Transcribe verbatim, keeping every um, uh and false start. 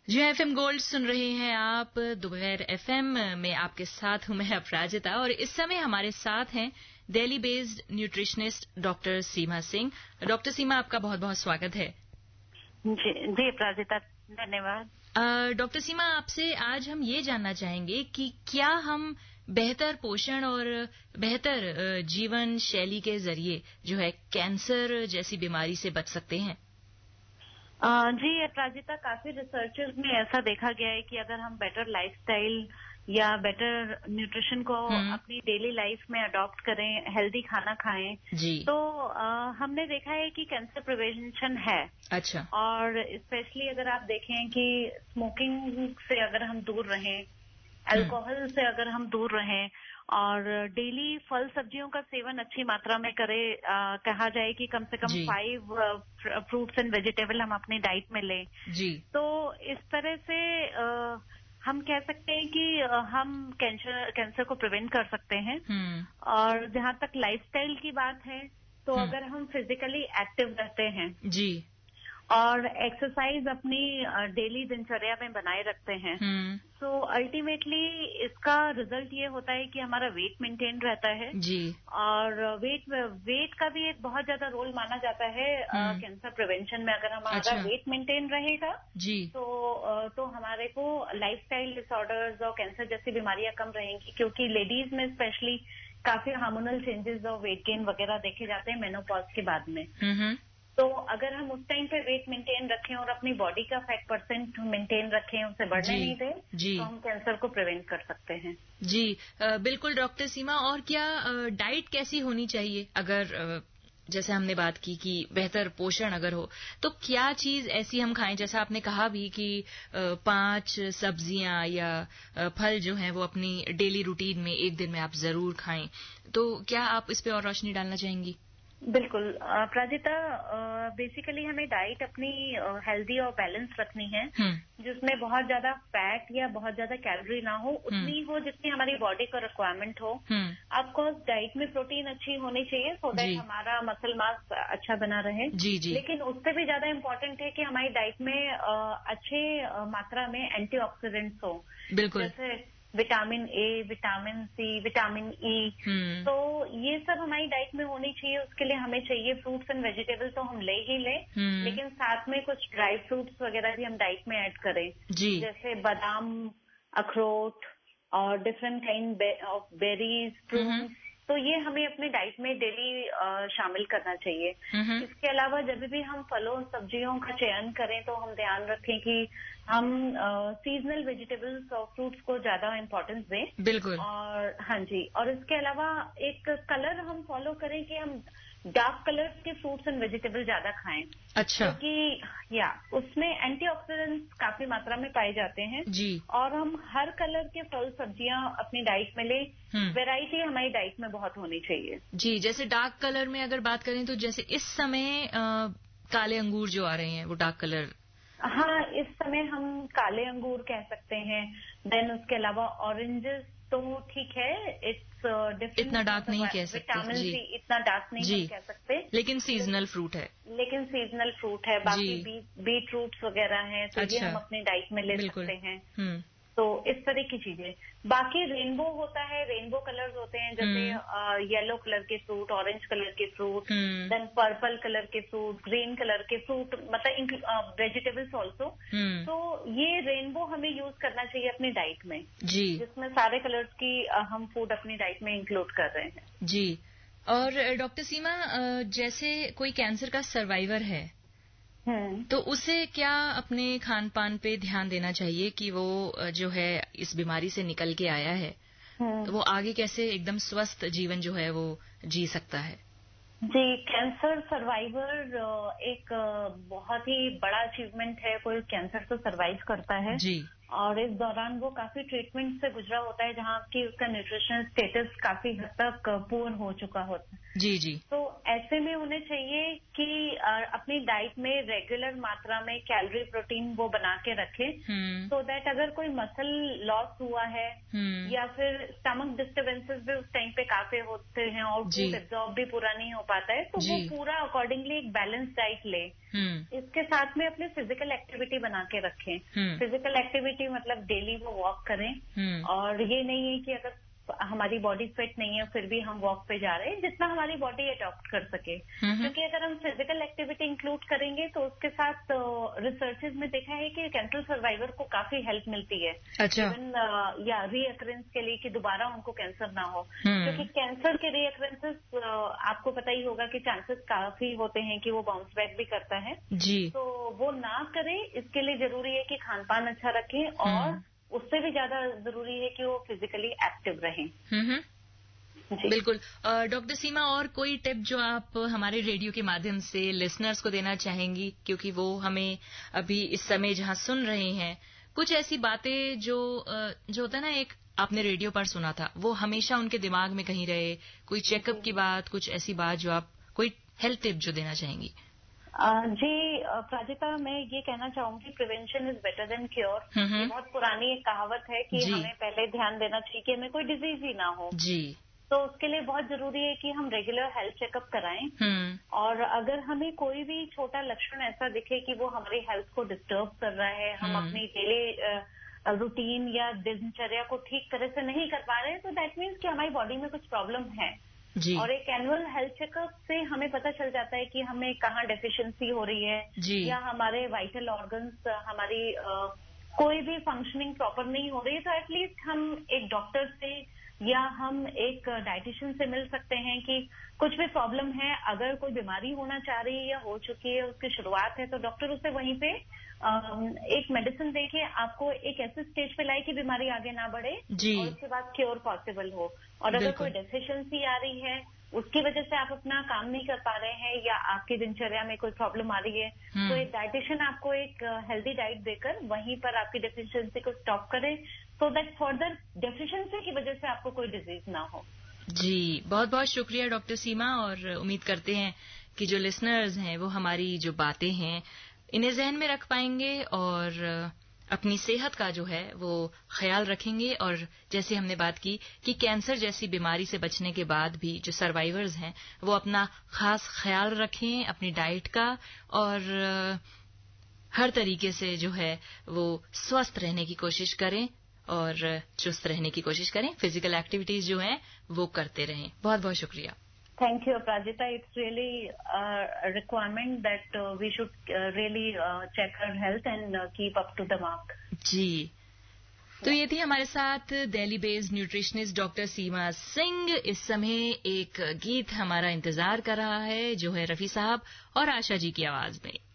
जी FM gold सुन रहे हैं आप। दोपहर एफएम में आपके साथ हूं मैं अपराजिता और इस समय हमारे साथ हैं Delhi based nutritionist doctor Seema Singh. Doctor Seema, आपका बहुत बहुत स्वागत है। जी जी अपराजिता, धन्यवाद। डॉक्टर सीमा, आपसे आज हम ये जानना चाहेंगे कि क्या हम बेहतर पोषण और बेहतर जीवन शैली के जरिए जो है कैंसर जैसी बीमारी से बच सकते हैं? Uh, जी अपराजिता, काफी रिसर्चर्स में ऐसा देखा गया है कि अगर हम बेटर लाइफस्टाइल या बेटर न्यूट्रिशन को अपनी डेली लाइफ में अडॉप्ट करें, हेल्दी खाना खाएं, जी। तो uh, हमने देखा है कि कैंसर प्रिवेंशन है। अच्छा। और स्पेशली अगर आप देखें कि स्मोकिंग से अगर हम दूर रहें, अल्कोहल से अगर हम दूर रहें और डेली फल सब्जियों का सेवन अच्छी मात्रा में करें, आ, कहा जाए कि कम से कम फाइव फ्रूट्स एंड वेजिटेबल हम अपनी डाइट में लें जी। तो इस तरह से आ, हम कह सकते हैं कि हम कैंसर कैंसर को प्रिवेंट कर सकते हैं। और जहां तक लाइफस्टाइल की बात है तो अगर हम फिजिकली एक्टिव रहते हैं जी और एक्सरसाइज अपनी डेली दिनचर्या में बनाए रखते हैं तो अल्टीमेटली इसका रिजल्ट ये होता है कि हमारा वेट मेंटेन रहता है जी। और वेट वेट का भी एक बहुत ज्यादा रोल माना जाता है कैंसर प्रिवेंशन में। अगर हमारा अच्छा। वेट मेंटेन रहेगा जी तो तो हमारे को लाइफस्टाइल डिसऑर्डर्स और कैंसर जैसी बीमारियां कम रहेंगी, क्योंकि लेडीज में स्पेशली काफी हार्मोनल चेंजेस और वेट गेन वगैरह देखे जाते हैं मेनोपॉज के बाद में। तो अगर हम उस टाइम पे वेट मेंटेन रखें और अपनी बॉडी का फैट परसेंट मेंटेन रखें, उसे बढ़ने नहीं दें, तो हम कैंसर को प्रिवेंट कर सकते हैं। जी आ, बिल्कुल डॉक्टर सीमा। और क्या आ, डाइट कैसी होनी चाहिए? अगर आ, जैसे हमने बात की कि बेहतर पोषण अगर हो तो क्या चीज ऐसी हम खाएं? जैसा आपने कहा भी कि आ, पांच सब्जियां या आ, फल जो हैं वो अपनी डेली रूटीन में एक दिन में आप जरूर खाएं, तो क्या आप इस पे और रोशनी डालना चाहेंगी? बिल्कुल प्राजिता, बेसिकली हमें डाइट अपनी हेल्दी और बैलेंस रखनी है, जिसमें बहुत ज्यादा फैट या बहुत ज्यादा कैलोरी ना हो, उतनी हो जितनी हमारी बॉडी को रिक्वायरमेंट हो। ऑफकोर्स डाइट में प्रोटीन अच्छी होनी चाहिए सो दैट हमारा मसल मास अच्छा बना रहे। जी जी। लेकिन उससे भी ज्यादा इम्पोर्टेंट है कि हमारी डाइट में अच्छे मात्रा में एंटीऑक्सीडेंट्स हो। बिल्कुल। जैसे vitamin A, vitamin C, vitamin E, तो ये सब हमारी डाइट में होनी चाहिए। उसके लिए हमें चाहिए फ्रूट्स एंड वेजिटेबल्स, तो हम ले ही लें, लेकिन साथ में कुछ ड्राई फ्रूट्स वगैरह भी हम डाइट में ऐड करें जी। जैसे बादाम, अखरोट और different kind of berries, fruits, तो ये हमें अपने डाइट में डेली शामिल करना चाहिए। इसके अलावा जब भी हम फलों सब्जियों का चयन करें तो हम ध्यान रखें कि हम सीजनल वेजिटेबल्स और फ्रूट्स को ज्यादा इम्पोर्टेंस दें। बिल्कुल। और हाँ जी, और इसके अलावा एक कलर हम फॉलो करें कि हम डार्क कलर्स के फ्रूट्स एंड वेजिटेबल ज्यादा खाएं। अच्छा। क्योंकि या उसमें एंटीऑक्सीडेंट्स काफी मात्रा में पाए जाते हैं जी। और हम हर कलर के फल सब्जियां अपनी डाइट में लें। वैरायटी हमारी डाइट में बहुत होनी चाहिए। जी, जैसे डार्क कलर में अगर बात करें तो जैसे इस समय आ, काले अंगूर जो आ रहे हैं वो डार्क कलर। हाँ, इस समय हम काले अंगूर कह सकते हैं। देन उसके अलावा ऑरेंजेस तो ठीक है, इट्स डिफरेंट, इतना डार्क नहीं कह सकते। विटामिन सी इतना डार्क नहीं हम कह सकते, लेकिन सीजनल फ्रूट है। लेकिन सीजनल फ्रूट है। बाकी बी, बीट रूट्स वगैरह हैं तो अच्छा। ये हम अपनी डाइट में ले बिल्कुल। सकते हैं। तो इस तरह की चीजें। बाकी रेनबो होता है, रेनबो कलर्स होते हैं, जैसे येलो कलर के फ्रूट, ऑरेंज कलर के फ्रूट, देन पर्पल कलर के फ्रूट, ग्रीन कलर के फ्रूट, मतलब वेजिटेबल्स ऑल्सो। तो ये रेनबो हमें यूज करना चाहिए अपनी डाइट में जी, जिसमें सारे कलर्स की हम फूड अपनी डाइट में इंक्लूड कर रहे हैं जी। और डॉक्टर सीमा, जैसे कोई कैंसर का सर्वाइवर है तो उसे क्या अपने खान पान पे ध्यान देना चाहिए कि वो जो है इस बीमारी से निकल के आया है तो वो आगे कैसे एकदम स्वस्थ जीवन जो है वो जी सकता है? जी, कैंसर सर्वाइवर एक बहुत ही बड़ा अचीवमेंट है। कोई कैंसर से सर्वाइव करता है जी। और इस दौरान वो काफी ट्रीटमेंट से गुजरा होता है जहाँ की उसका न्यूट्रिशनल स्टेटस काफी हद तक पुअर हो चुका होता है। जी जी। तो ऐसे में उन्हें चाहिए कि अपनी डाइट में रेगुलर मात्रा में कैलोरी प्रोटीन वो बना के रखें, सो दैट अगर कोई मसल लॉस हुआ है या फिर स्टमक डिस्टर्बेंसेस भी उस टाइम पे काफी होते हैं और फूड एब्जॉर्ब भी पूरा नहीं हो पाता है, तो वो पूरा अकॉर्डिंगली एक बैलेंस डाइट ले। इसके साथ में अपने फिजिकल एक्टिविटी बना के रखें। फिजिकल एक्टिविटी मतलब डेली वो वॉक करें, और ये नहीं है कि अगर हमारी बॉडी फिट नहीं है फिर भी हम वॉक पे जा रहे हैं, जितना हमारी बॉडी अडॉप्ट कर सके। क्योंकि अगर हम फिजिकल एक्टिविटी इंक्लूड करेंगे तो उसके साथ रिसर्चेज में देखा है कि कैंसर सर्वाइवर को काफी हेल्प मिलती है। अच्छा। इवन या रीअकरेंस के लिए कि दोबारा उनको कैंसर ना हो, क्योंकि कैंसर के रीअकरेंसेस आपको पता ही होगा कि चांसेस काफी होते हैं कि वो बाउंस बैक भी करता है जी। तो वो ना करे, इसके लिए जरूरी है कि खान पान अच्छा रखें, और उससे भी ज्यादा जरूरी है कि वो फिजिकली एक्टिव रहें। बिल्कुल। डॉक्टर सीमा, और कोई टिप जो आप हमारे रेडियो के माध्यम से लिसनर्स को देना चाहेंगी, क्योंकि वो हमें अभी इस समय जहां सुन रहे हैं, कुछ ऐसी बातें जो जो होता है ना, एक आपने रेडियो पर सुना था, वो हमेशा उनके दिमाग में कहीं रहे, कोई चेकअप की बात, कुछ ऐसी बात जो आप, कोई हेल्थ टिप जो देना चाहेंगी? जी प्राजिता, मैं ये कहना चाहूंगी prevention is better than cure. ये बहुत पुरानी एक कहावत है कि हमें पहले ध्यान देना चाहिए कि हमें कोई डिजीज ही ना हो जी। तो उसके लिए बहुत जरूरी है कि हम रेगुलर हेल्थ चेकअप कराएं, और अगर हमें कोई भी छोटा लक्षण ऐसा दिखे कि वो हमारी हेल्थ को डिस्टर्ब कर रहा है, हम अपनी डेली रूटीन या दिनचर्या को ठीक तरह से नहीं कर पा रहे हैं, तो दैट मीन्स कि हमारी बॉडी में कुछ प्रॉब्लम है जी। और एक एनुअल हेल्थ चेकअप से हमें पता चल जाता है कि हमें कहाँ डेफिशिएंसी हो रही है जी। या हमारे वाइटल ऑर्गन्स, हमारी आ, कोई भी फंक्शनिंग प्रॉपर नहीं हो रही है, तो एटलीस्ट हम एक डॉक्टर से या हम एक डाइटिशियन से मिल सकते हैं कि कुछ भी प्रॉब्लम है, अगर कोई बीमारी होना चाह रही है या हो चुकी है, उसकी शुरुआत है, तो डॉक्टर उसे वहीं पे एक मेडिसिन देके आपको एक ऐसे स्टेज पे लाए कि बीमारी आगे ना बढ़े जी। और उसके बाद क्योर पॉसिबल हो। और अगर कोई डेफिशिएंसी आ रही है, उसकी वजह से आप अपना काम नहीं कर पा रहे हैं या आपकी दिनचर्या में कोई प्रॉब्लम आ रही है, तो एक डाइटिशियन आपको एक हेल्दी डाइट देकर वहीं पर आपकी डेफिशिएंसी को स्टॉप करे, सो दैट फर्दर डेफिशिएंसी की वजह से आपको कोई डिजीज ना हो जी। बहुत बहुत शुक्रिया डॉक्टर सीमा, और उम्मीद करते हैं कि जो लिसनर्स हैं वो हमारी जो बातें हैं इन्हें जहन में रख पाएंगे और अपनी सेहत का जो है वो ख्याल रखेंगे। और जैसे हमने बात की कि कैंसर जैसी बीमारी से बचने के बाद भी जो सर्वाइवर्स हैं वो अपना खास ख्याल रखें अपनी डाइट का, और हर तरीके से जो है वो स्वस्थ रहने की कोशिश करें और चुस्त रहने की कोशिश करें। फिजिकल एक्टिविटीज जो हैं वो करते रहें। बहुत बहुत शुक्रिया। Thank you, Prajita. It's really a requirement that uh, we should uh, really uh, check our health and uh, keep up to the mark. जी। तो ये थी हमारे साथ Delhi based nutritionist doctor Seema Singh. इस समय एक गीत हमारा इंतजार कर रहा है जो है रफी साहब और आशा जी की आवाज में।